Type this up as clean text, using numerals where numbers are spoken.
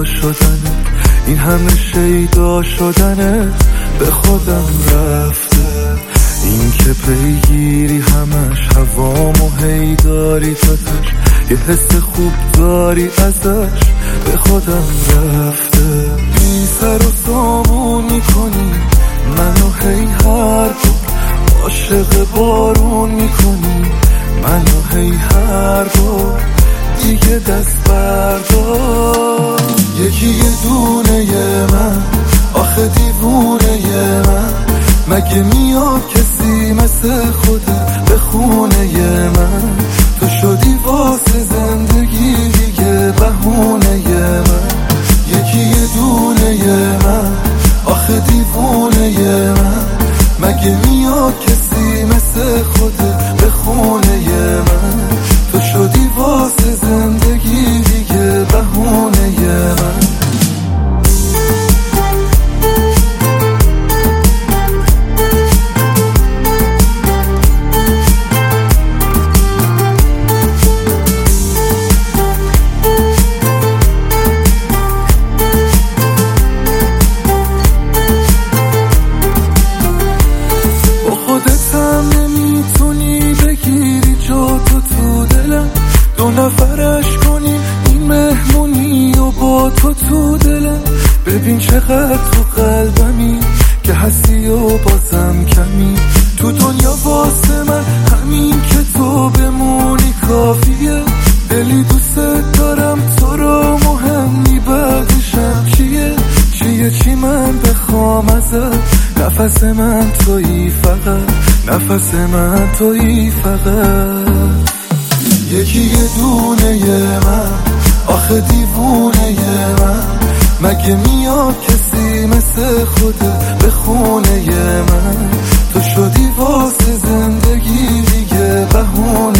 شدنه، این همه شیدا شدنه به خودم رفته. این که پیگیری همش هوامو هی داری تاتش، یه حس خوب داری ازش به خودم رفته. بی سر و سامون میکنی منو هی هر بار، عاشق بارون میکنی منو هی هر بار، دیگه دست بردار. یکی یه دونه من آخه دیوونه من، مگه میاد کسی مثل خودت به خونه من؟ تو شدی واسه زندگی دیگه بهونه من. یکی یه دونه من آخه دیوونه من، مگه میاد کسی مثل خودت به خونه من؟ تو شدی واسه زندگی دیگه بهونه من. دو نفرش کنیم این مهمونی و با تو دلم، ببین چقدر تو قلبمی که هستی و بازم کمی. تو دنیا واسه من همین که تو بمونی کافیه، دلی دوست دارم تو رو، مهمی بعدشم چیه چی من بخوام ازت؟ نفس من تویی فقط، نفس من تویی فقط. یکی یه دونه من آخه دیوونه من، مگه میاد کسی مثل خودت به خونه من؟ تو شدی واسه زندگی دیگه بهونه